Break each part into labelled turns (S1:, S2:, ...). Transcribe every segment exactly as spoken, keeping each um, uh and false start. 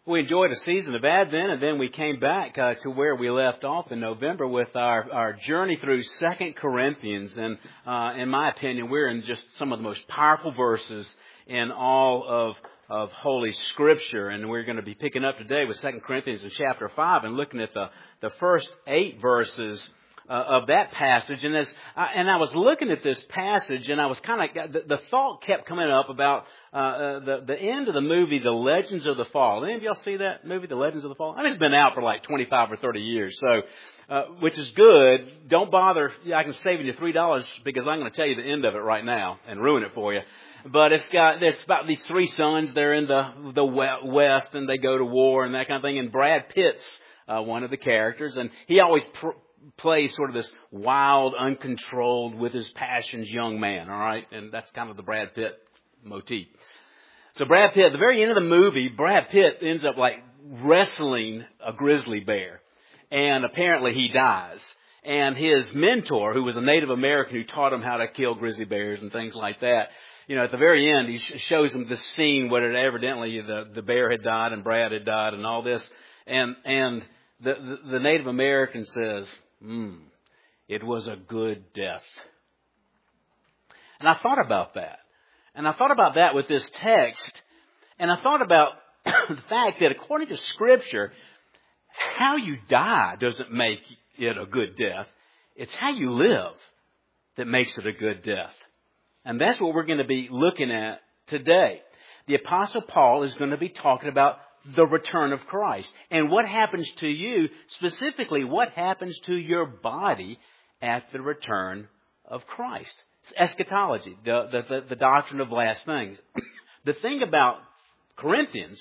S1: We enjoyed a season of Advent, and then we came back uh, to where we left off in November with our, our journey through Second Corinthians. And uh, in my opinion, we're in just some of the most powerful verses in all of of Holy Scripture. And we're going to be picking up today with Second Corinthians in chapter five and looking at the, the first eight verses Uh, of that passage. And as I, and I was looking at this passage, and I was kind of the, the thought kept coming up about uh, uh, the the end of the movie, The Legends of the Fall. Any of y'all see that movie, The Legends of the Fall? I mean, it's been out for like twenty-five or thirty years, so uh, which is good. Don't bother. I can save you three dollars because I'm going to tell you the end of it right now and ruin it for you. But it's got there's about these three sons. They're in the the West, and they go to war and that kind of thing. And Brad Pitt's uh, one of the characters, and he always Pr- plays sort of this wild, uncontrolled, with his passions young man, all right? And that's kind of the Brad Pitt motif. So Brad Pitt, at the very end of the movie, Brad Pitt ends up like wrestling a grizzly bear. And apparently he dies. And his mentor, who was a Native American who taught him how to kill grizzly bears and things like that, you know, at the very end, he shows him the scene where it evidently the, the bear had died and Brad had died and all this. And, and the, the, the Native American says, Hmm, it was a good death. And I thought about that. And I thought about that with this text. And I thought about the fact that according to Scripture, how you die doesn't make it a good death. It's how you live that makes it a good death. And that's what we're going to be looking at today. The Apostle Paul is going to be talking about the return of Christ. And what happens to you, specifically what happens to your body at the return of Christ. It's eschatology, the, the, the, the doctrine of last things. The thing about Corinthians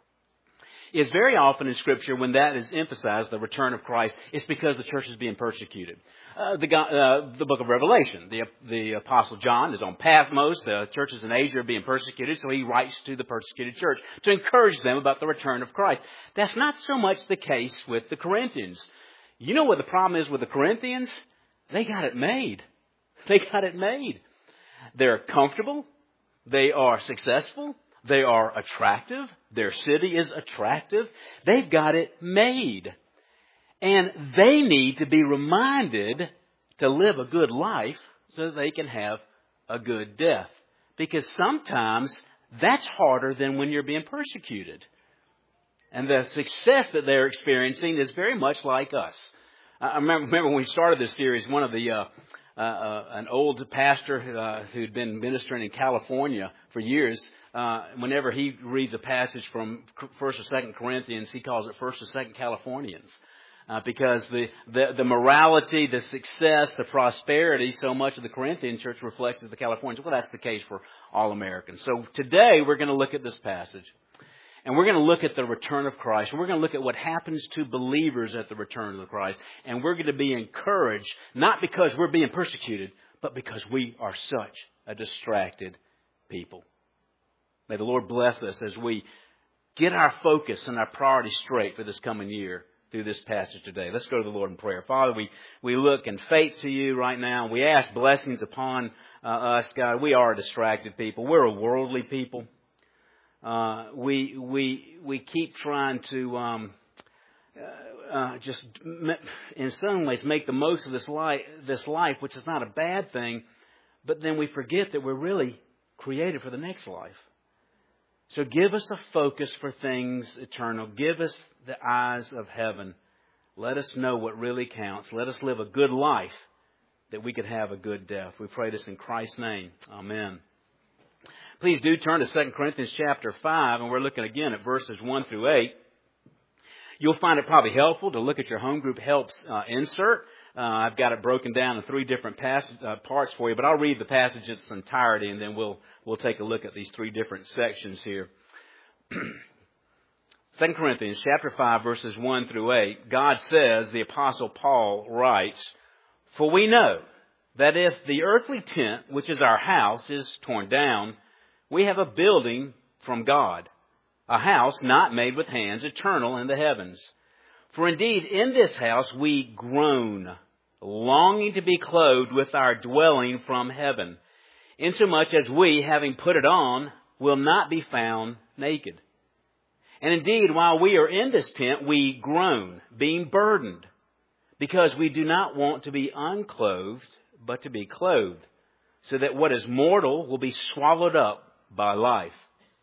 S1: is very often in Scripture when that is emphasized, the return of Christ, it's because the church is being persecuted. Uh, the, uh, the book of Revelation, the, the Apostle John is on Patmos. The churches in Asia are being persecuted, so he writes to the persecuted church to encourage them about the return of Christ. That's not so much the case with the Corinthians. You know what the problem is with the Corinthians? They got it made. They got it made. They're comfortable. They are successful. They are attractive. Their city is attractive. They've got it made. And they need to be reminded to live a good life so they can have a good death. Because sometimes that's harder than when you're being persecuted. And the success that they're experiencing is very much like us. I remember, remember when we started this series, one of the... Uh, Uh, uh, an old pastor uh, who'd been ministering in California for years, uh, whenever he reads a passage from First or Second Corinthians, he calls it First or Second Californians. Uh, because the, the, the morality, the success, the prosperity, so much of the Corinthian church reflects as the Californians. Well, that's the case for all Americans. So today we're going to look at this passage. And we're going to look at the return of Christ. And we're going to look at what happens to believers at the return of Christ. And we're going to be encouraged, not because we're being persecuted, but because we are such a distracted people. May the Lord bless us as we get our focus and our priorities straight for this coming year through this passage today. Let's go to the Lord in prayer. Father, we, we look in faith to you right now. We ask blessings upon uh, us, God. We are a distracted people. We're a worldly people. Uh, we we we keep trying to um, uh, uh, just, in some ways, make the most of this life, this life, which is not a bad thing. But then we forget that we're really created for the next life. So give us a focus for things eternal. Give us the eyes of heaven. Let us know what really counts. Let us live a good life that we could have a good death. We pray this in Christ's name. Amen. Please do turn to Second Corinthians chapter five, and we're looking again at verses one through eight. You'll find it probably helpful to look at your home group helps uh, insert. Uh, I've got it broken down in three different pass- uh, parts for you, but I'll read the passage in its entirety, and then we'll we'll take a look at these three different sections here. Second Corinthians chapter five, verses one through eight. God says, the Apostle Paul writes, "For we know that if the earthly tent, which is our house, is torn down, we have a building from God, a house not made with hands, eternal in the heavens. For indeed, in this house we groan, longing to be clothed with our dwelling from heaven, insomuch as we, having put it on, will not be found naked. And indeed, while we are in this tent, we groan, being burdened, because we do not want to be unclothed, but to be clothed, so that what is mortal will be swallowed up by life.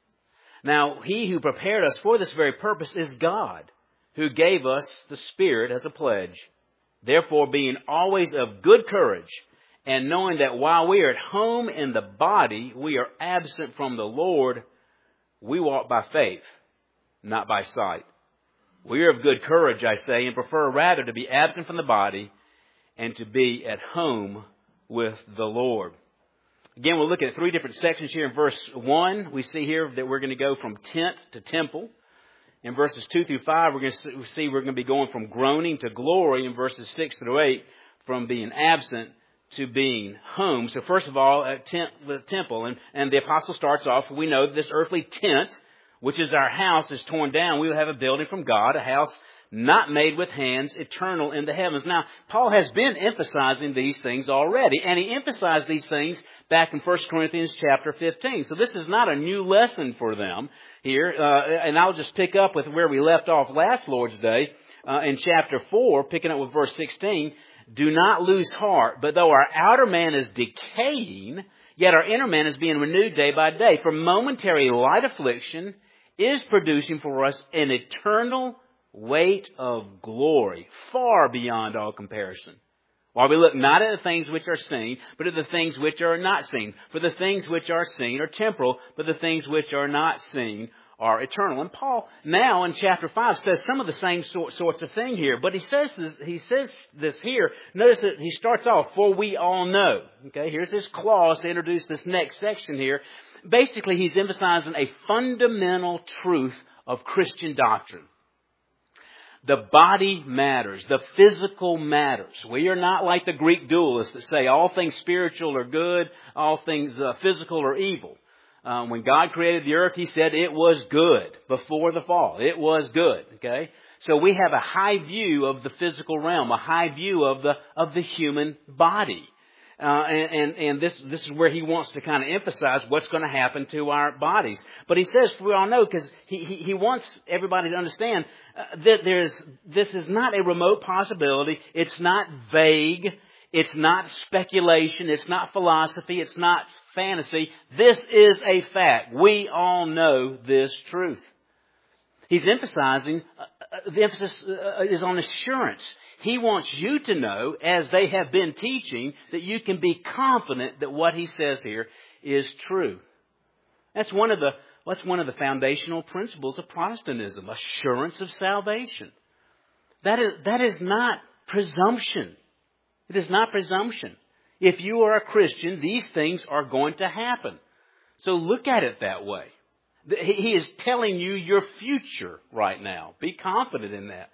S1: Now, He who prepared us for this very purpose is God, who gave us the Spirit as a pledge. Therefore, being always of good courage, and knowing that while we are at home in the body, we are absent from the Lord, we walk by faith, not by sight. We are of good courage, I say, and prefer rather to be absent from the body and to be at home with the Lord. Again, we'll look at three different sections here. In verse one, we see here that we're going to go from tent to temple. In verses two through five, we're going to see we're going to be going from groaning to glory. In verses six through eight, from being absent to being home. So first of all, at tent, the temple. And, and the apostle starts off, we know this earthly tent, which is our house, is torn down. We will have a building from God, a house not made with hands, eternal in the heavens. Now, Paul has been emphasizing these things already, and he emphasized these things back in First Corinthians chapter fifteen. So this is not a new lesson for them here, uh, and I'll just pick up with where we left off last Lord's Day uh, in chapter four, picking up with verse sixteen. Do not lose heart, but though our outer man is decaying, yet our inner man is being renewed day by day. For momentary light affliction is producing for us an eternal weight of glory, far beyond all comparison. While we look not at the things which are seen, but at the things which are not seen. For the things which are seen are temporal, but the things which are not seen are eternal. And Paul now in chapter five says some of the same sort, sorts of thing here. But he says this, he says this here. Notice that he starts off, for we all know. Okay, here's this clause to introduce this next section here. Basically, he's emphasizing a fundamental truth of Christian doctrine. The body matters. The physical matters. We are not like the Greek dualists that say all things spiritual are good, all things uh, physical are evil. Um, when God created the earth, He said it was good before the fall. It was good. Okay, so we have a high view of the physical realm, a high view of the of the human body, uh, and, and and this this is where he wants to kind of emphasize what's going to happen to our bodies. But he says, we all know, because he, he he wants everybody to understand uh, that there's this is not a remote possibility. It's not vague. It's not speculation. It's not philosophy. It's not fantasy. This is a fact. We all know this truth. He's emphasizing, uh, the emphasis uh, is on assurance. He wants you to know, as they have been teaching, that you can be confident that what he says here is true. That's one of the, that's one of the foundational principles of Protestantism, assurance of salvation. That is, that is not presumption. It is not presumption. If you are a Christian, these things are going to happen. So look at it that way. He is telling you your future right now. Be confident in that.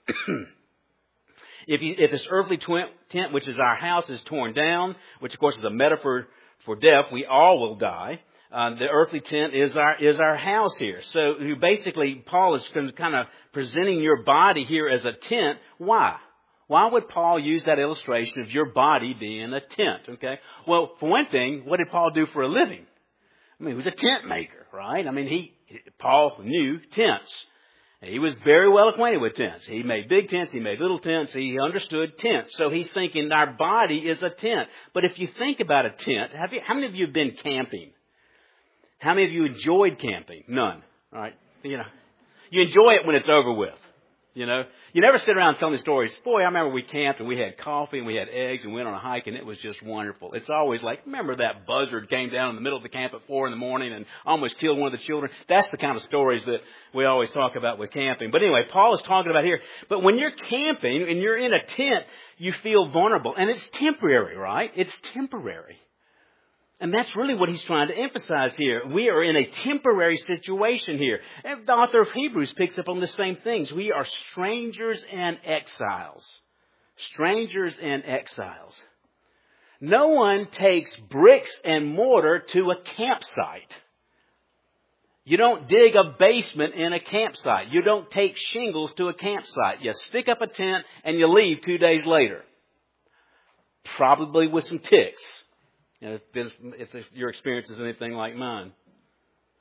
S1: if, you, if this earthly tent, which is our house, is torn down, which of course is a metaphor for death, we all will die. Uh, the earthly tent is our is our house here. So basically, Paul is kind of presenting your body here as a tent. Why? Why would Paul use that illustration of your body being a tent? Okay. Well, for one thing, what did Paul do for a living? I mean, he was a tent maker, right? I mean, he Paul knew tents. He was very well acquainted with tents. He made big tents. He made little tents. He understood tents. So he's thinking our body is a tent. But if you think about a tent, have you, how many of you have been camping? How many of you enjoyed camping? None. All right. You know, you enjoy it when it's over with. You know, you never sit around telling stories. Boy, I remember we camped and we had coffee and we had eggs and went on a hike and it was just wonderful. It's always like, remember that buzzard came down in the middle of the camp at four in the morning and almost killed one of the children? That's the kind of stories that we always talk about with camping. But anyway, Paul is talking about here. But when you're camping and you're in a tent, you feel vulnerable. And it's temporary, right? It's temporary. And that's really what he's trying to emphasize here. We are in a temporary situation here. And the author of Hebrews picks up on the same things. We are strangers and exiles. Strangers and exiles. No one takes bricks and mortar to a campsite. You don't dig a basement in a campsite. You don't take shingles to a campsite. You stick up a tent and you leave two days later. Probably with some ticks. You know, if, this, if this, your experience is anything like mine.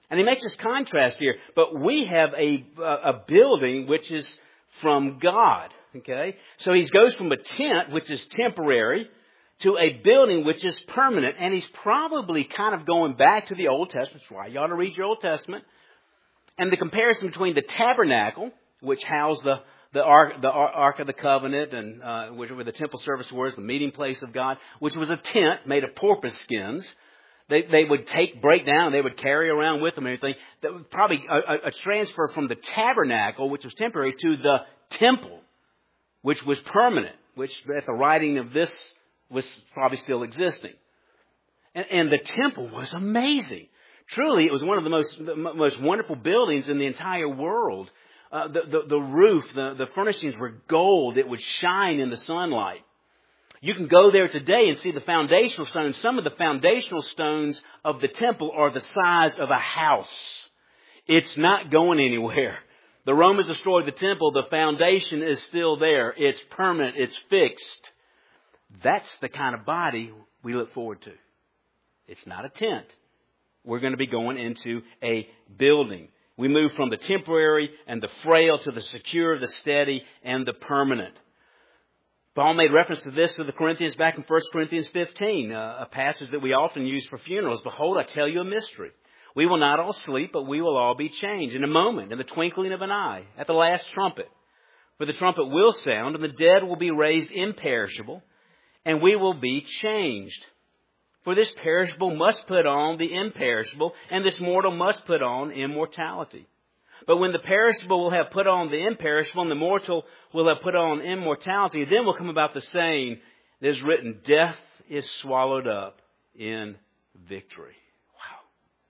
S1: And he makes this contrast here. But we have a, a building which is from God. Okay? So he goes from a tent, which is temporary, to a building which is permanent. And he's probably kind of going back to the Old Testament. That's why you ought to read your Old Testament. And the comparison between the tabernacle, which housed the, the, Ark, the Ark of the Covenant, and uh, which, where the temple service was, the meeting place of God, which was a tent made of porpoise skins. They, they would take, break down, they would carry around with them and everything. That was probably a, a transfer from the tabernacle, which was temporary, to the temple, which was permanent, which at the writing of this was probably still existing. And, and the temple was amazing. Truly, it was one of the most, the most wonderful buildings in the entire world. Uh, the, the, the roof, the, the furnishings were gold. It would shine in the sunlight. You can go there today and see the foundational stones. Some of the foundational stones of the temple are the size of a house. It's not going anywhere. The Romans destroyed the temple. The foundation is still there. It's permanent. It's fixed. That's the kind of body we look forward to. It's not a tent. We're going to be going into a building. We move from the temporary and the frail to the secure, the steady, and the permanent. Paul made reference to this to the Corinthians back in First Corinthians fifteen, a passage that we often use for funerals. Behold, I tell you a mystery. We will not all sleep, but we will all be changed in a moment, in the twinkling of an eye, at the last trumpet. For the trumpet will sound, and the dead will be raised imperishable, and we will be changed. For this perishable must put on the imperishable, and this mortal must put on immortality. But when the perishable will have put on the imperishable, and the mortal will have put on immortality, then will come about the saying that is written, death is swallowed up in victory. Wow.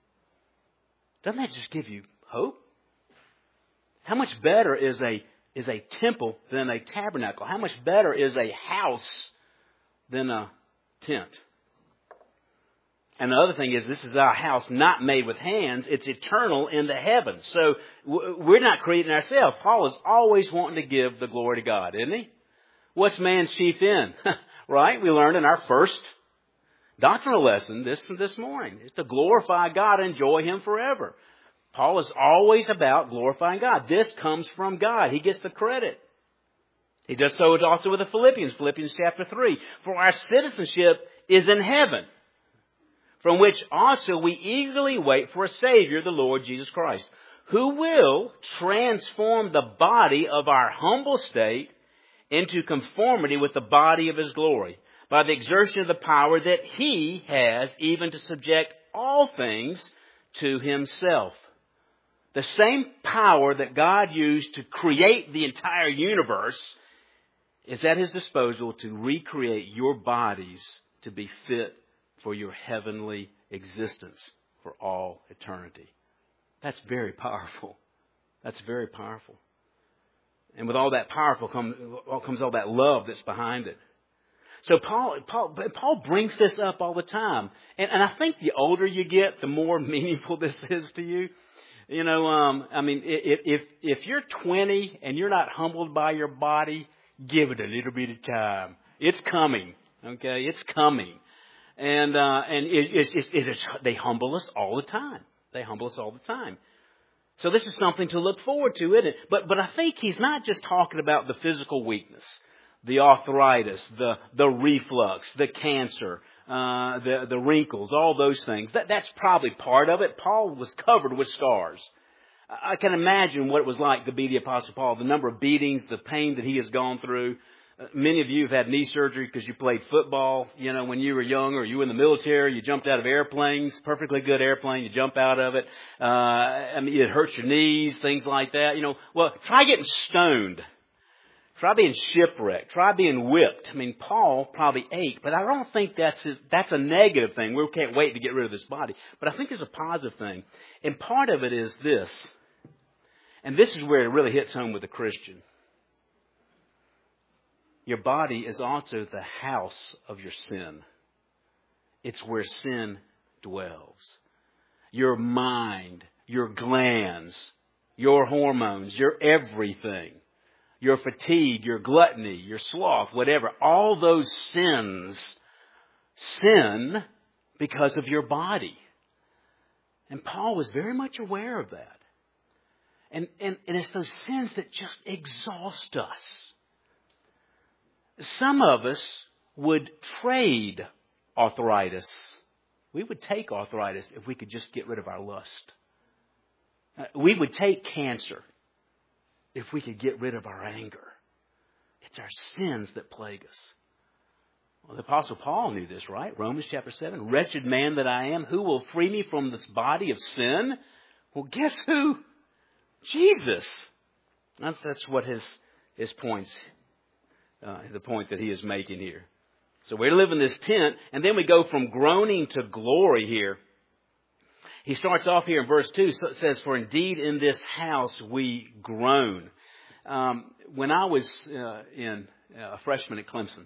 S1: Doesn't that just give you hope? How much better is a, is a temple than a tabernacle? How much better is a house than a tent? And the other thing is, this is our house not made with hands. It's eternal in the heavens. So we're not creating ourselves. Paul is always wanting to give the glory to God, isn't he? What's man's chief end? Right? We learned in our first doctrinal lesson this, this morning. It's to glorify God and enjoy Him forever. Paul is always about glorifying God. This comes from God. He gets the credit. He does so also with the Philippians. Philippians chapter three. For our citizenship is in heaven, from which also we eagerly wait for a Savior, the Lord Jesus Christ, who will transform the body of our humble state into conformity with the body of His glory, by the exertion of the power that He has even to subject all things to Himself. The same power that God used to create the entire universe is at His disposal to recreate your bodies to be fit for your heavenly existence for all eternity. That's very powerful. That's very powerful. And with all that powerful comes, comes all that love that's behind it. So Paul, Paul, Paul brings this up all the time. And, and I think the older you get, the more meaningful this is to you. You know, um, I mean, if, if, if you're twenty and you're not humbled by your body, give it a little bit of time. It's coming. Okay? It's coming. And uh, and it, it, it, it is, they humble us all the time. They humble us all the time. So this is something to look forward to, isn't it? But but I think he's not just talking about the physical weakness, the arthritis, the the reflux, the cancer, uh, the the wrinkles, all those things. That that's probably part of it. Paul was covered with scars. I can imagine what it was like to be the Apostle Paul. The number of beatings, the pain that he has gone through. Many of you have had knee surgery because you played football, you know, when you were young, or you were in the military, you jumped out of airplanes, perfectly good airplane, you jump out of it. Uh, I mean, it hurts your knees, things like that, you know. Well, try getting stoned. Try being shipwrecked. Try being whipped. I mean, Paul probably ached, but I don't think that's his, that's a negative thing. We can't wait to get rid of this body. But I think there's a positive thing. And part of it is this, and this is where it really hits home with the Christian. Your body is also the house of your sin. It's where sin dwells. Your mind, your glands, your hormones, your everything, your fatigue, your gluttony, your sloth, whatever, all those sins sin because of your body. And Paul was very much aware of that. And, and, and it's those sins that just exhaust us. Some of us would trade arthritis. We would take arthritis if we could just get rid of our lust. We would take cancer if we could get rid of our anger. It's our sins that plague us. Well, the Apostle Paul knew this, right? Romans chapter seven. Wretched man that I am, who will free me from this body of sin? Well, guess who? Jesus. That's, that's what his, his points, uh, the point that he is making here. So we live in this tent, and then we go from groaning to glory here. He starts off here in verse two, so it says, for indeed in this house we groan. Um, when I was uh, in uh, a freshman at Clemson,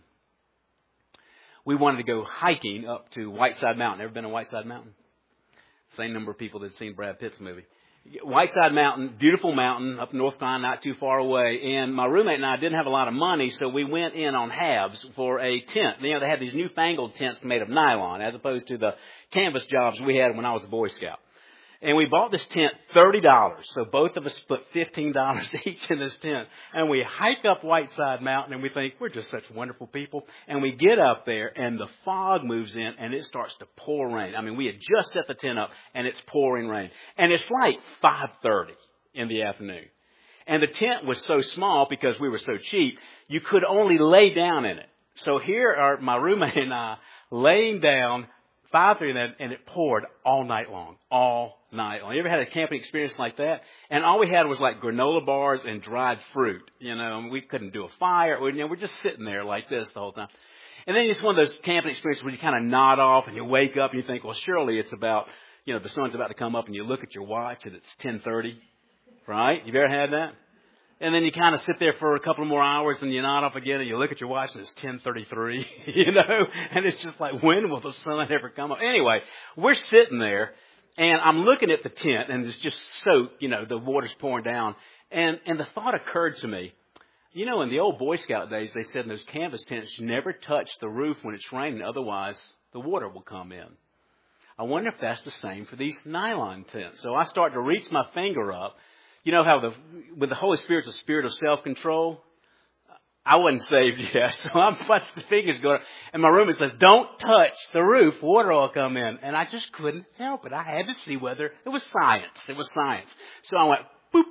S1: we wanted to go hiking up to Whiteside Mountain. Ever been to Whiteside Mountain? Same number of people that have seen Brad Pitt's movie. Whiteside Mountain, beautiful mountain up North Carolina, not too far away. And my roommate and I didn't have a lot of money, so we went in on halves for a tent. You know, they had these newfangled tents made of nylon, as opposed to the canvas jobs we had when I was a Boy Scout. And we bought this tent thirty dollars. So both of us put fifteen dollars each in this tent. And we hike up Whiteside Mountain and we think, we're just such wonderful people. And we get up there and the fog moves in and it starts to pour rain. I mean, we had just set the tent up and it's pouring rain. And it's like five thirty in the afternoon. And the tent was so small because we were so cheap, you could only lay down in it. So here are my roommate and I laying down five thirty and it poured all night long. All night long. You ever had a camping experience like that? And all we had was like granola bars and dried fruit. You know, and we couldn't do a fire. We, you know, we're just sitting there like this the whole time. And then it's one of those camping experiences where you kind of nod off and you wake up and you think, well, surely it's about, you know, the sun's about to come up and you look at your watch and it's ten thirty. Right? You've ever had that? And then you kind of sit there for a couple more hours and you nod off again and you look at your watch and it's ten thirty-three, you know, and it's just like, when will the sun ever come up? Anyway, we're sitting there and I'm looking at the tent and it's just soaked, you know, the water's pouring down. And, and the thought occurred to me, you know, in the old Boy Scout days, they said in those canvas tents, you never touch the roof when it's raining, otherwise the water will come in. I wonder if that's the same for these nylon tents. So I start to reach my finger up. You know how the, with the Holy Spirit's a spirit of self-control? I wasn't saved yet, so I'm watching the fingers going, and my roommate says, don't touch the roof, water will come in. And I just couldn't help it. I had to see whether, it was science, it was science. So I went, boop,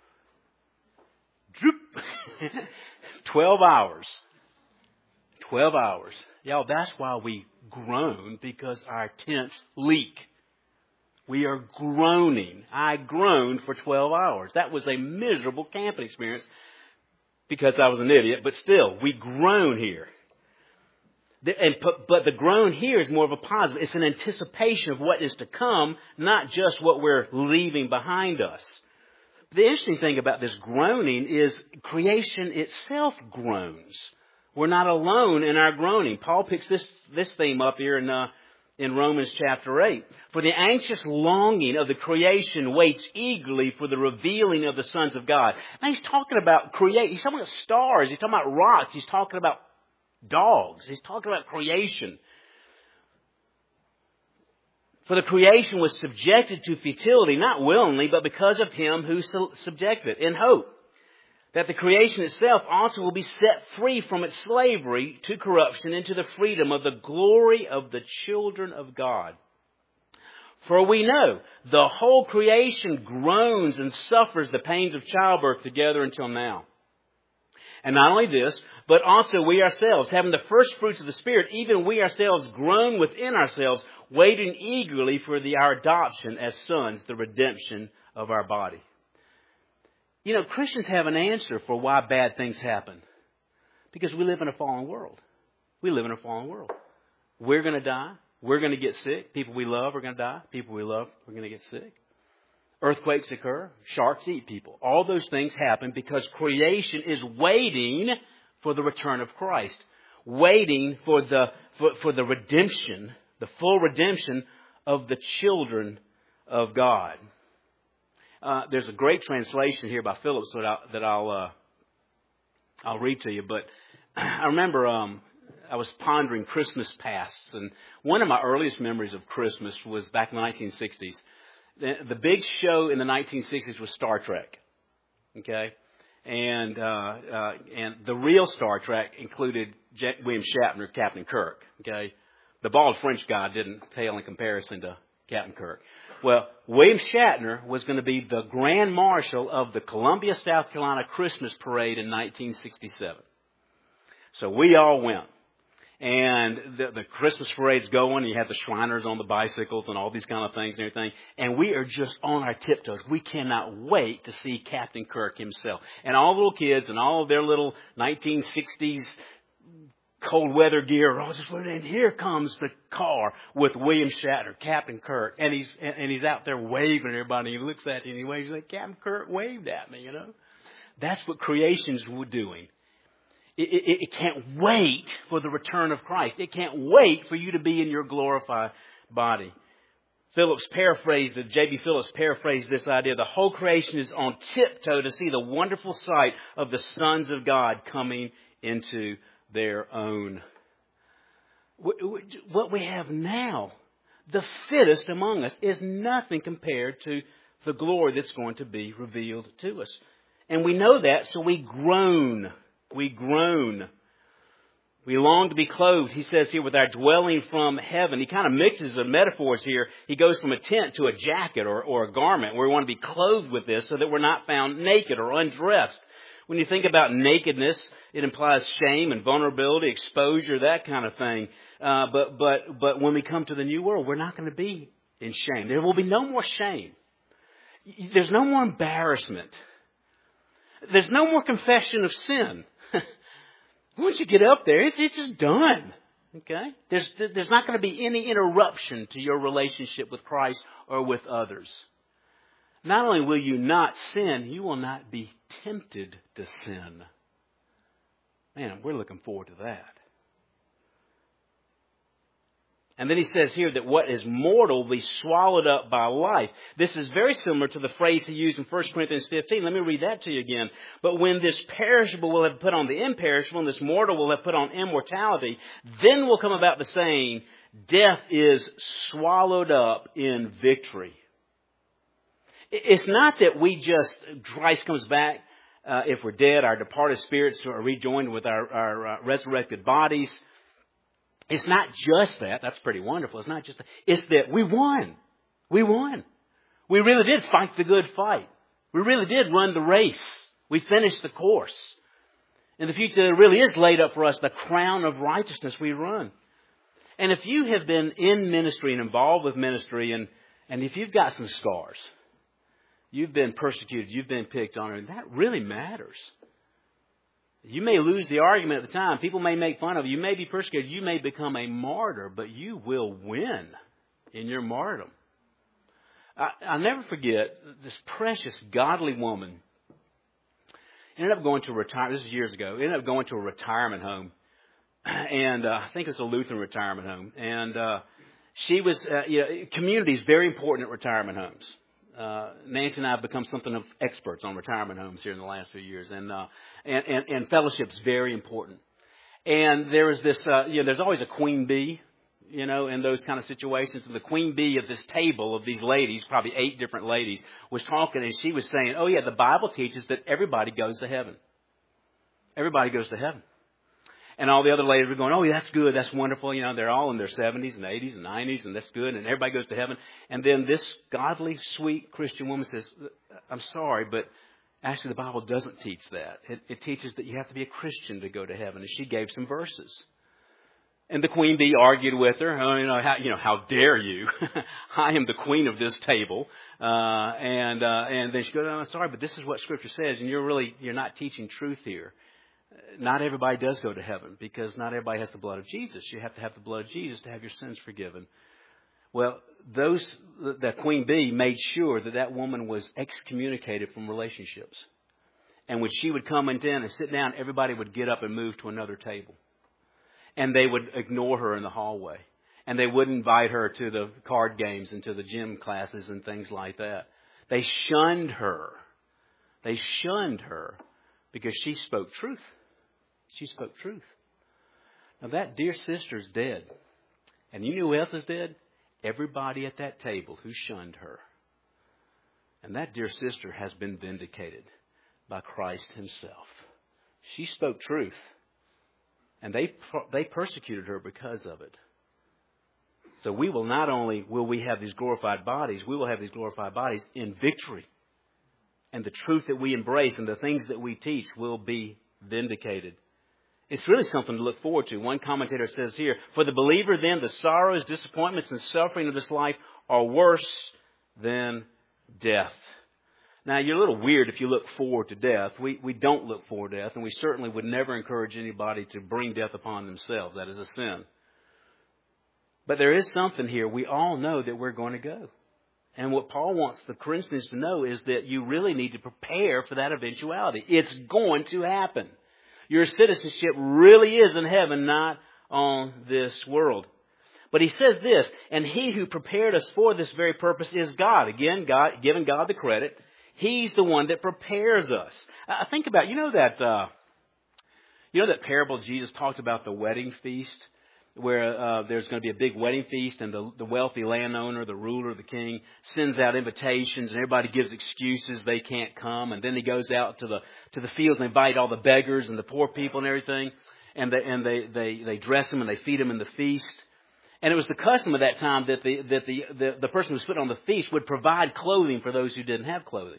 S1: droop, twelve hours. twelve hours. Y'all, that's why we groan, because our tents leak. We are groaning. I groaned for twelve hours. That was a miserable camping experience because I was an idiot. But still, we groan here. And, but the groan here is more of a positive. It's an anticipation of what is to come, not just what we're leaving behind us. The interesting thing about this groaning is creation itself groans. We're not alone in our groaning. Paul picks this, this theme up here in uh, in Romans chapter eight. For the anxious longing of the creation waits eagerly for the revealing of the sons of God. Now he's talking about create. He's talking about stars. He's talking about rocks. He's talking about dogs. He's talking about creation. For the creation was subjected to futility, not willingly, but because of him who subjected it, in hope that the creation itself also will be set free from its slavery to corruption into the freedom of the glory of the children of God. For we know the whole creation groans and suffers the pains of childbirth together until now. And not only this, but also we ourselves, having the first fruits of the Spirit, even we ourselves groan within ourselves, waiting eagerly for the, our adoption as sons, the redemption of our body. You know, Christians have an answer for why bad things happen. Because we live in a fallen world. We live in a fallen world. We're going to die. We're going to get sick. People we love are going to die. People we love are going to get sick. Earthquakes occur. Sharks eat people. All those things happen because creation is waiting for the return of Christ. Waiting for the, for, for the redemption, the full redemption of the children of God. Uh, there's a great translation here by Phillips that I'll, that I'll, uh, I'll read to you. But I remember um, I was pondering Christmas pasts, and one of my earliest memories of Christmas was back in the nineteen sixties. The, the big show in the nineteen sixties was Star Trek. Okay? And, uh, uh, and the real Star Trek included J- William Shatner, Captain Kirk. Okay? The bald French guy didn't pale in comparison to Captain Kirk. Well, William Shatner was going to be the Grand Marshal of the Columbia, South Carolina Christmas Parade in nineteen sixty-seven. So we all went. And the, the Christmas parade's going, and you have the Shriners on the bicycles and all these kind of things and everything. And we are just on our tiptoes. We cannot wait to see Captain Kirk himself. And all the little kids and all of their little nineteen sixties cold weather gear, all just went in. Here comes the car with William Shatner, Captain Kirk. And he's and he's out there waving at everybody. He looks at you and he waves like, Captain Kirk waved at me, you know. That's what creation's doing. It, it, it can't wait for the return of Christ. It can't wait for you to be in your glorified body. Phillips paraphrased, J B Phillips paraphrased this idea. The whole creation is on tiptoe to see the wonderful sight of the sons of God coming into their own. What we have now, the fittest among us, is nothing compared to the glory that's going to be revealed to us. And we know that, so we groan. We groan. We long to be clothed, he says here, with our dwelling from heaven. He kind of mixes the metaphors here. He goes from a tent to a jacket or, or a garment where we want to be clothed with this so that we're not found naked or undressed. When you think about nakedness, it implies shame and vulnerability, exposure, that kind of thing. Uh, but, but, but when we come to the new world, we're not going to be in shame. There will be no more shame. There's no more embarrassment. There's no more confession of sin. Once you get up there, it's, it's just done. Okay? There's, there's not going to be any interruption to your relationship with Christ or with others. Not only will you not sin, you will not be tempted to sin. Man, we're looking forward to that. And then he says here that what is mortal will be swallowed up by life. This is very similar to the phrase he used in First Corinthians fifteen. Let me read that to you again. But when this perishable will have put on the imperishable, and this mortal will have put on immortality, then will come about the saying, death is swallowed up in victory. It's not that we just, Christ comes back, uh, if we're dead, our departed spirits are rejoined with our, our uh, resurrected bodies. It's not just that. That's pretty wonderful. It's not just that. It's that we won. We won. We really did fight the good fight. We really did run the race. We finished the course. In the future, there really is laid up for us the crown of righteousness we run. And if you have been in ministry and involved with ministry, and, and if you've got some scars, you've been persecuted, you've been picked on, and that really matters. You may lose the argument at the time. People may make fun of you. You may be persecuted. You may become a martyr, but you will win in your martyrdom. I, I'll never forget this precious, godly woman. Ended up going to a retirement. This is years ago. Ended up going to a retirement home, and uh, I think it's a Lutheran retirement home. And uh, she was, uh, you know, community is very important at retirement homes. Uh, Nancy and I have become something of experts on retirement homes here in the last few years, and uh, and, and, and fellowship is very important. And there was this, uh, you know, there's always a queen bee, you know, in those kind of situations. And the queen bee of this table of these ladies, probably eight different ladies, was talking, and she was saying, "Oh yeah, the Bible teaches that everybody goes to heaven. Everybody goes to heaven." And all the other ladies were going, "Oh, yeah, that's good. That's wonderful. You know, they're all in their seventies and eighties and nineties, and that's good. And everybody goes to heaven." And then this godly, sweet Christian woman says, "I'm sorry, but actually the Bible doesn't teach that. It, it teaches that you have to be a Christian to go to heaven." And she gave some verses. And the queen bee argued with her. Oh, you know, how, you know, how dare you? I am the queen of this table. Uh, and uh, and then she goes, "I'm sorry, but this is what Scripture says, and you're really you're not teaching truth here. Not everybody does go to heaven because not everybody has the blood of Jesus. You have to have the blood of Jesus to have your sins forgiven." Well, those that queen bee made sure that that woman was excommunicated from relationships. And when she would come in and sit down, everybody would get up and move to another table. And they would ignore her in the hallway. And they wouldn't invite her to the card games and to the gym classes and things like that. They shunned her. They shunned her because she spoke truth. She spoke truth. Now that dear sister's dead. And you know who else is dead? Everybody at that table who shunned her. And that dear sister has been vindicated by Christ himself. She spoke truth. And they they persecuted her because of it. So we will not only will we have these glorified bodies, we will have these glorified bodies in victory. And the truth that we embrace and the things that we teach will be vindicated. It's really something to look forward to. One commentator says here, for the believer then, the sorrows, disappointments, and suffering of this life are worse than death. Now, you're a little weird if you look forward to death. We we don't look forward to death, and we certainly would never encourage anybody to bring death upon themselves. That is a sin. But there is something here. We all know that we're going to go. And what Paul wants the Corinthians to know is that you really need to prepare for that eventuality. It's going to happen. Your citizenship really is in heaven, not on this world. But he says this, and he who prepared us for this very purpose is God. Again, God, giving God the credit. He's the one that prepares us. I think about, you know that, uh, you know that parable Jesus talked about the wedding feast? Where uh, there's going to be a big wedding feast and the, the wealthy landowner, the ruler, the king, sends out invitations and everybody gives excuses they can't come. And then he goes out to the to the fields and invite all the beggars and the poor people and everything. And they, and they, they, they dress them and they feed them in the feast. And it was the custom at that time that the that the, the, the person who was put on the feast would provide clothing for those who didn't have clothing.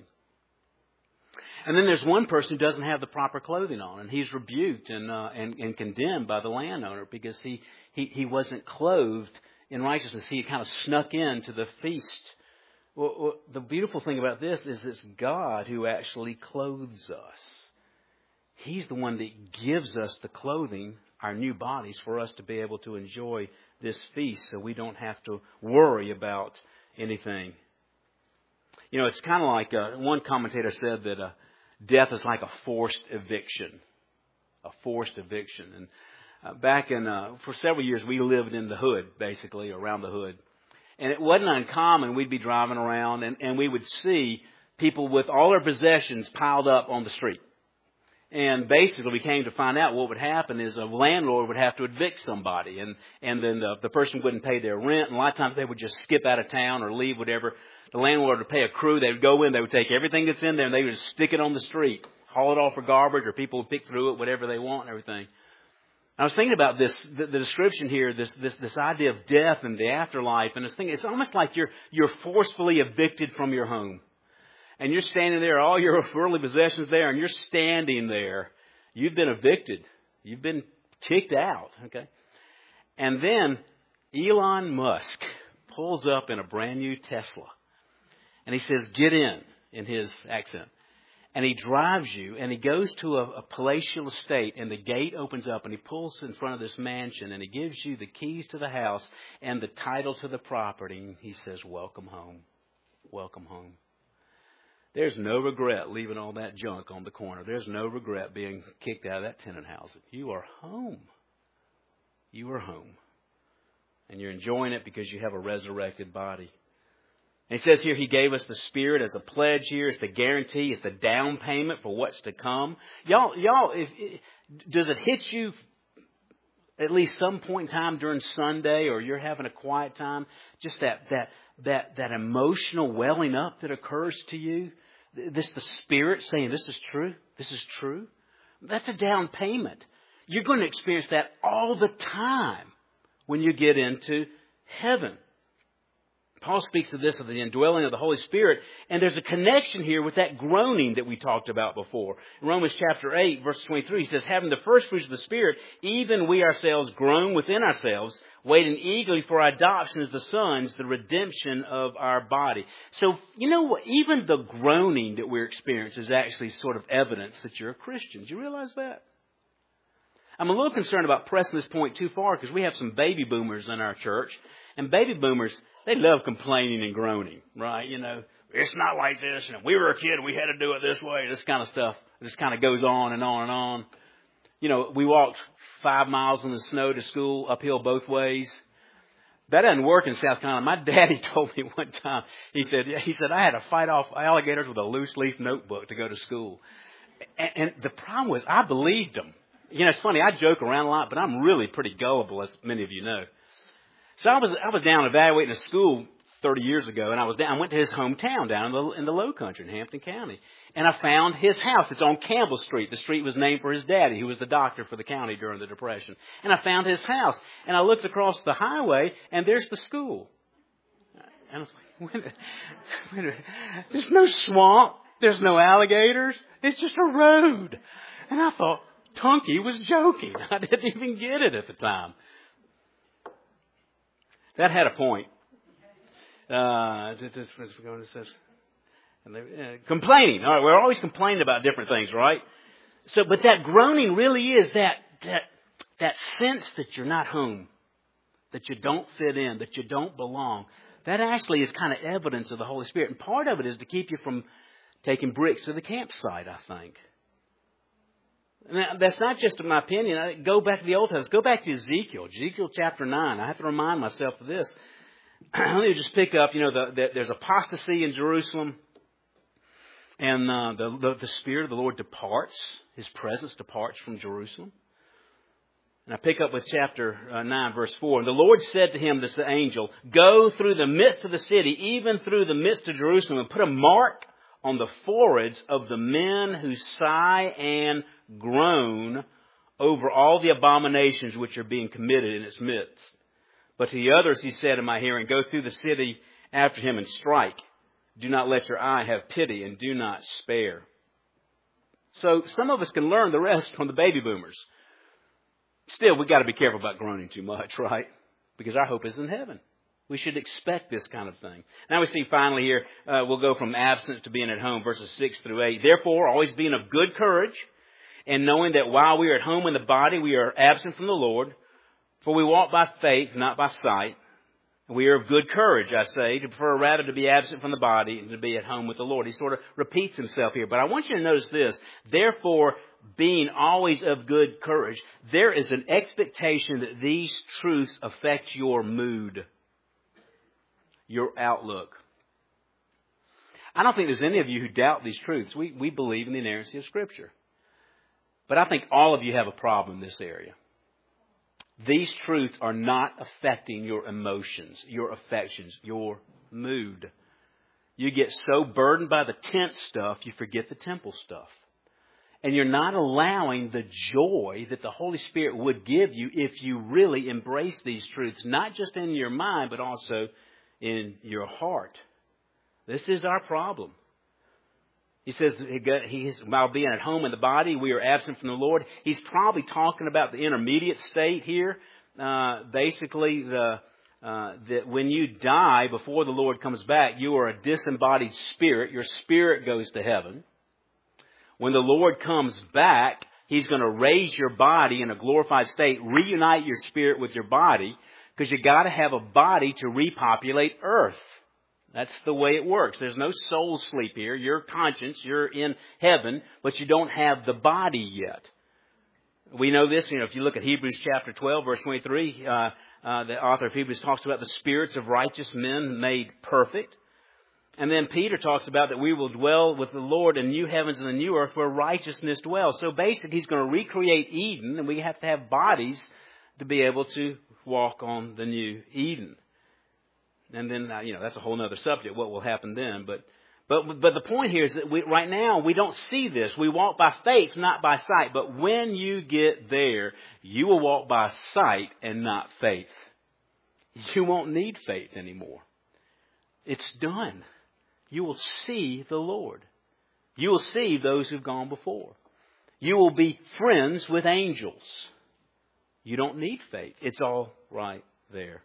S1: And then there's one person who doesn't have the proper clothing on, and he's rebuked and uh, and, and condemned by the landowner because he, he, he wasn't clothed in righteousness. He kind of snuck into the feast. Well, well, the beautiful thing about this is it's God who actually clothes us. He's the one that gives us the clothing, our new bodies, for us to be able to enjoy this feast so we don't have to worry about anything. You know, it's kind of like uh, one commentator said that uh, death is like a forced eviction, a forced eviction. And uh, back in, uh, for several years, we lived in the hood, basically, around the hood. And it wasn't uncommon. We'd be driving around and, and we would see people with all their possessions piled up on the street. And basically, we came to find out what would happen is a landlord would have to evict somebody. And, and then the, the person wouldn't pay their rent. And a lot of times they would just skip out of town or leave, whatever. The landlord would pay a crew. They would go in. They would take everything that's in there and they would just stick it on the street, haul it off for garbage, or people would pick through it, whatever they want and everything. I was thinking about this, the, the description here, this, this, this idea of death and the afterlife. And I was thinking, it's almost like you're, you're forcefully evicted from your home. And you're standing there, all your worldly possessions there, and you're standing there. You've been evicted. You've been kicked out. Okay. And then Elon Musk pulls up in a brand new Tesla. And he says, get in, in his accent. And he drives you, and he goes to a, a palatial estate, and the gate opens up, and he pulls in front of this mansion, and he gives you the keys to the house and the title to the property. And he says, welcome home. Welcome home. There's no regret leaving all that junk on the corner. There's no regret being kicked out of that tenant house. You are home. You are home. And you're enjoying it because you have a resurrected body. And he says here he gave us the Spirit as a pledge here. It's the guarantee. It's the down payment for what's to come. Y'all, y'all, if, if, does it hit you at least some point in time during Sunday, or you're having a quiet time, just that that that that emotional welling up that occurs to you? This the Spirit saying, this is true. This is true. That's a down payment. You're going to experience that all the time when you get into heaven. Paul speaks of this, of the indwelling of the Holy Spirit, and there's a connection here with that groaning that we talked about before. In Romans chapter eight, verse twenty-three, he says, having the first fruits of the Spirit, even we ourselves groan within ourselves, waiting eagerly for our adoption as the sons, the redemption of our body. So, you know what? Even the groaning that we're experiencing is actually sort of evidence that you're a Christian. Do you realize that? I'm a little concerned about pressing this point too far because we have some baby boomers in our church. And baby boomers, they love complaining and groaning, right? You know, it's not like this. And we were a kid, we had to do it this way. This kind of stuff. It just kind of goes on and on and on. You know, we walked five miles in the snow to school, uphill both ways. That doesn't work in South Carolina. My daddy told me one time, he said, he said, I had to fight off alligators with a loose leaf notebook to go to school. And, and the problem was I believed him. You know, it's funny, I joke around a lot, but I'm really pretty gullible, as many of you know. So I was I was down evaluating a school thirty years ago, and I was down, I went to his hometown down in the, in the Low Country in Hampton County. And I found his house. It's on Campbell Street. The street was named for his daddy, who was the doctor for the county during the Depression. And I found his house. And I looked across the highway, and there's the school. And I was like, wait a, wait a minute. There's no swamp. There's no alligators. It's just a road. And I thought, Tunky was joking. I didn't even get it at the time. That had a point. Uh, complaining. All right, we're always complaining about different things, right? So, but that groaning really is that that that sense that you're not home, that you don't fit in, that you don't belong. That actually is kind of evidence of the Holy Spirit, and part of it is to keep you from taking bricks to the campsite, I think. Now, that's not just my opinion. I go back to the Old Testament. Go back to Ezekiel, Ezekiel chapter nine. I have to remind myself of this. Let me just pick up, you know, the, the, there's apostasy in Jerusalem. And uh, the, the, the Spirit of the Lord departs. His presence departs from Jerusalem. And I pick up with chapter uh, nine, verse four. And the Lord said to him, this angel, go through the midst of the city, even through the midst of Jerusalem, and put a mark on the foreheads of the men who sigh and groan over all the abominations which are being committed in its midst. But to the others he said in my hearing, go through the city after him and strike. Do not let your eye have pity and do not spare. So some of us can learn the rest from the baby boomers. Still, we've got to be careful about groaning too much, right? Because our hope is in heaven. We should expect this kind of thing. Now we see finally here, uh, we'll go from absence to being at home, verses six through eight. Therefore, always being of good courage, and knowing that while we are at home in the body, we are absent from the Lord. For we walk by faith, not by sight. We are of good courage, I say, to prefer rather to be absent from the body and to be at home with the Lord. He sort of repeats himself here. But I want you to notice this. Therefore, being always of good courage, there is an expectation that these truths affect your mood, your outlook. I don't think there's any of you who doubt these truths. We, we believe in the inerrancy of Scripture. But I think all of you have a problem in this area. These truths are not affecting your emotions, your affections, your mood. You get so burdened by the tent stuff, you forget the temple stuff. And you're not allowing the joy that the Holy Spirit would give you if you really embrace these truths, not just in your mind, but also in your heart. This is our problem. He says, he's, while being at home in the body, we are absent from the Lord. He's probably talking about the intermediate state here. Uh, basically, the, uh, that when you die before the Lord comes back, you are a disembodied spirit. Your spirit goes to heaven. When the Lord comes back, He's going to raise your body in a glorified state, reunite your spirit with your body, because you got to have a body to repopulate earth. That's the way it works. There's no soul sleep here. Your conscience, you're in heaven, but you don't have the body yet. We know this, you know, if you look at Hebrews chapter twelve, verse twenty-three, uh, uh, the author of Hebrews talks about the spirits of righteous men made perfect. And then Peter talks about that we will dwell with the Lord in new heavens and a new earth where righteousness dwells. So basically, He's going to recreate Eden, and we have to have bodies to be able to walk on the new Eden. And then, you know, that's a whole other subject, what will happen then. But but but the point here is that we, right now we don't see this. We walk by faith, not by sight. But when you get there, you will walk by sight and not faith. You won't need faith anymore. It's done. You will see the Lord. You will see those who've gone before. You will be friends with angels. You don't need faith. It's all right there.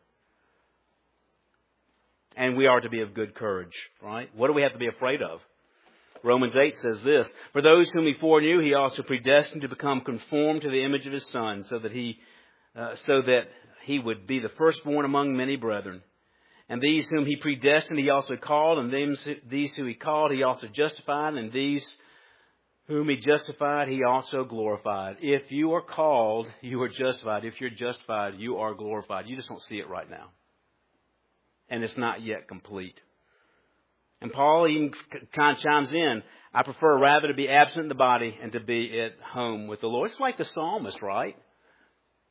S1: And we are to be of good courage, right? What do we have to be afraid of? Romans eight says this, for those whom He foreknew, He also predestined to become conformed to the image of His Son, so that He, uh, so that He would be the firstborn among many brethren. And these whom He predestined, He also called, and these, these who He called, He also justified, and these whom He justified, He also glorified. If you are called, you are justified. If you're justified, you are glorified. You just don't see it right now. And it's not yet complete. And Paul even kind of chimes in, I prefer rather to be absent in the body and to be at home with the Lord. It's like the psalmist, right?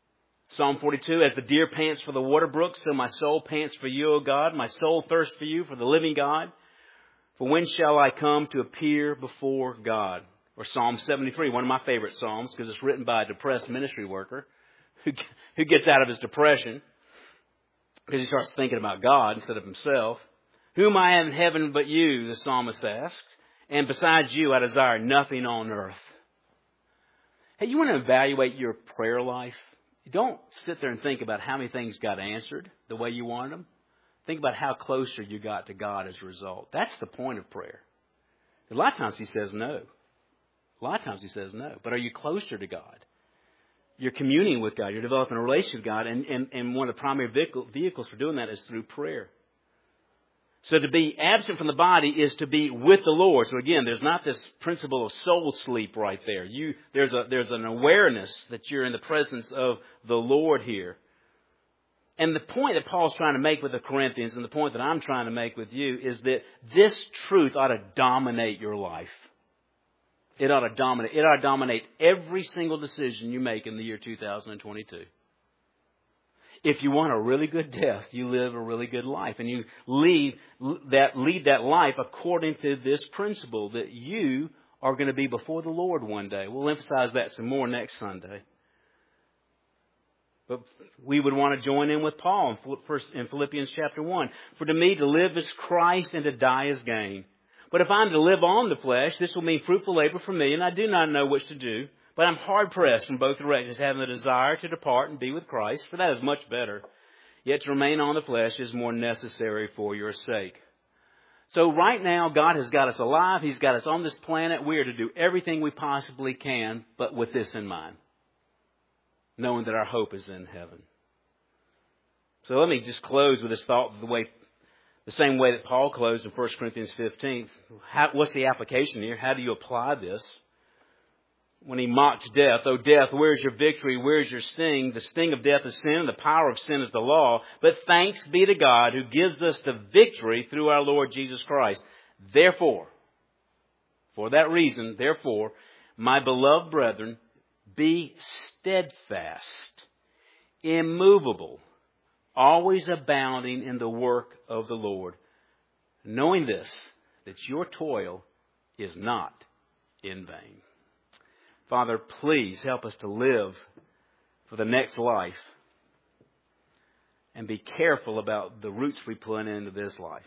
S1: Psalm forty-two, as the deer pants for the water brooks, so my soul pants for you, O God. My soul thirsts for you, for the living God. For when shall I come to appear before God? Or Psalm seventy-three, one of my favorite Psalms, because it's written by a depressed ministry worker who, who gets out of his depression because he starts thinking about God instead of himself. Whom I have in heaven but you, the psalmist asked, and besides you I desire nothing on earth. Hey, you want to evaluate your prayer life? Don't sit there and think about how many things got answered the way you wanted them. Think about how closer you got to God as a result. That's the point of prayer. A lot of times he says no. A lot of times he says no. But are you closer to God? You're communing with God. You're developing a relationship with God. And, and, and one of the primary vehicle, vehicles for doing that is through prayer. So to be absent from the body is to be with the Lord. So again, there's not this principle of soul sleep right there. You, there's a, there's an awareness that you're in the presence of the Lord here. And the point that Paul's trying to make with the Corinthians, and the point that I'm trying to make with you, is that this truth ought to dominate your life. It ought to dominate. It ought to dominate every single decision you make in the year two thousand twenty-two. If you want a really good death, you live a really good life. And you lead that, lead that life according to this principle that you are going to be before the Lord one day. We'll emphasize that some more next Sunday. But we would want to join in with Paul in Philippians chapter one. For to me to live is Christ and to die is gain. But if I'm to live on the flesh, this will mean fruitful labor for me, and I do not know which to do. But I'm hard-pressed from both directions, having the desire to depart and be with Christ, for that is much better. Yet to remain on the flesh is more necessary for your sake. So right now, God has got us alive. He's got us on this planet. We are to do everything we possibly can, but with this in mind, knowing that our hope is in heaven. So let me just close with this thought the way, the same way that Paul closed in First Corinthians fifteen. How, what's the application here? How do you apply this? When he mocked death, "O death, where's your victory? Where's your sting? The sting of death is sin, and the power of sin is the law. But thanks be to God who gives us the victory through our Lord Jesus Christ. Therefore," for that reason, therefore, "my beloved brethren, be steadfast, immovable, always abounding in the work of the Lord, knowing this, that your toil is not in vain." Father, please help us to live for the next life and be careful about the roots we put into this life.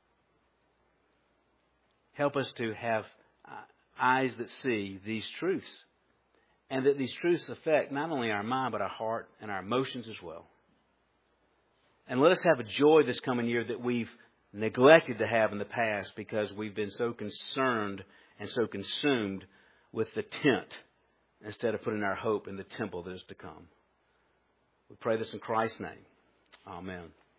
S1: Help us to have eyes that see these truths, and that these truths affect not only our mind, but our heart and our emotions as well. And let us have a joy this coming year that we've neglected to have in the past because we've been so concerned and so consumed with the tent instead of putting our hope in the temple that is to come. We pray this in Christ's name. Amen.